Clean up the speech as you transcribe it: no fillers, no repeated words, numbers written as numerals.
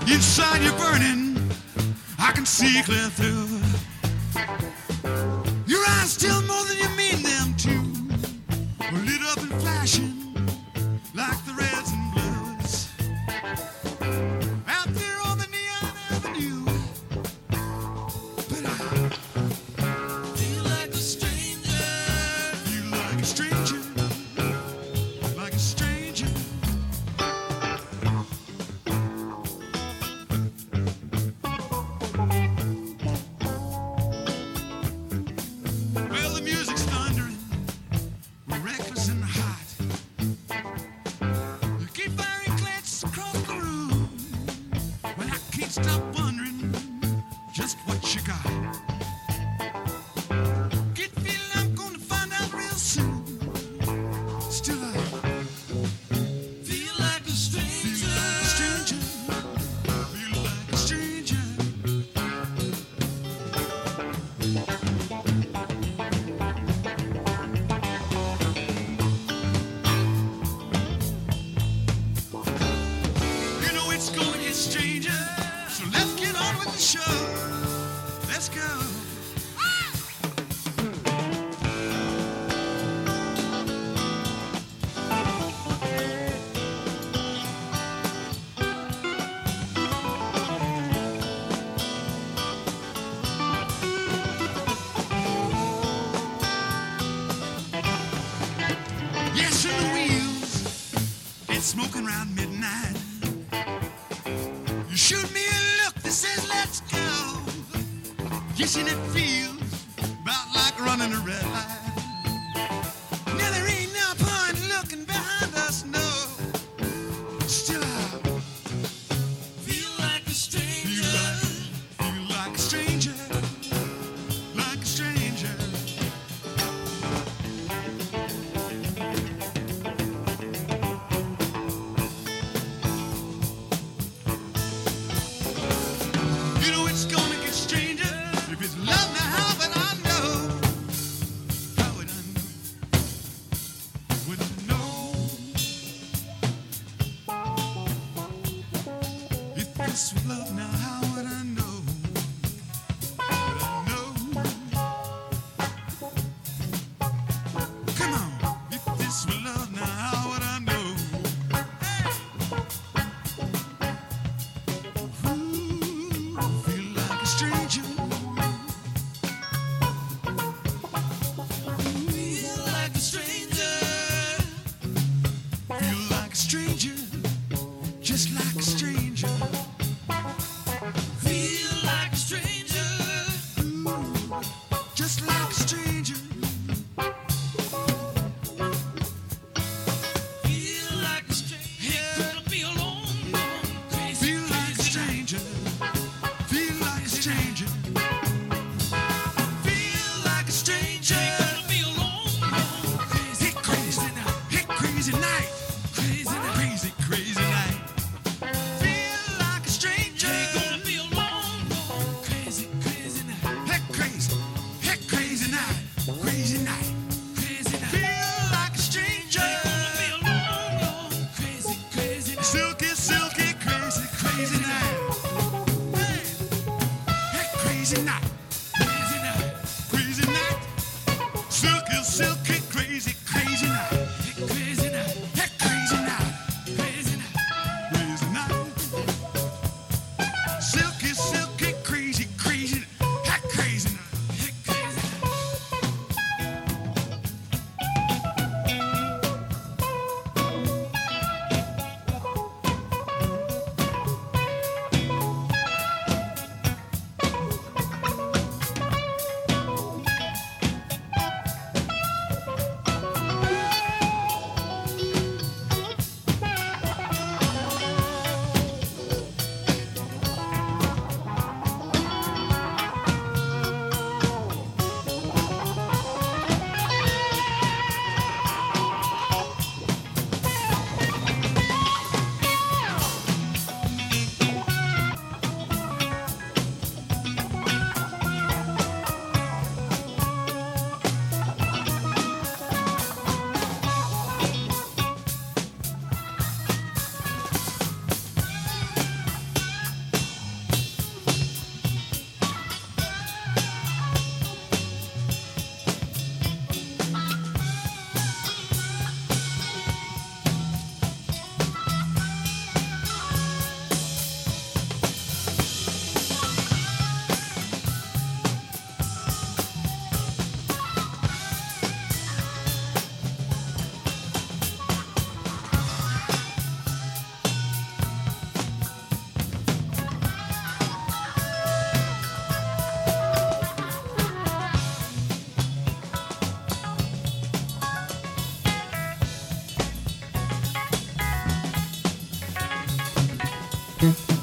Inside you're burning, I can see clear through. Your eyes tell more than you mean them to. We're lit up and flashing like the reds and blues. Out there on the neon avenue. But I feel like a stranger. Feel like a stranger. Like a stranger. Well, the music's thundering. We're reckless and hot. You keep firing glances across the room. Well, I can't stop wondering just what you got. Get the feeling I'm gonna find out real soon. Still I feel like a stranger. Feel like a stranger. You know it's gonna get stranger. So let's get on with the show. Let's go. Yes, and the wheels, it's smoking around midnight. You shoot me a look that says let's go. Yes, and it feels about like running a red light. Now there ain't no point looking behind us, no. Still I feel like a stranger. Feel like a stranger. Like a stranger. You know it's gonna get stranger. If it's love now, how would I know? How would I know? Would I know? If this was love now, how would I know? Would I know? Come on. If this were love now, how would I know? Ooh, feel like a stranger. Feel like a stranger. Feel like a stranger. Just like a stranger. Feel like a stranger. Ooh, just like a stranger. Feel like a stranger. Gonna be alone. Feel like a stranger. Feel like a stranger. Feel like a stranger. Gonna be alone. Hit crazy night. Hit crazy night. Crazy night. Crazy, Bye.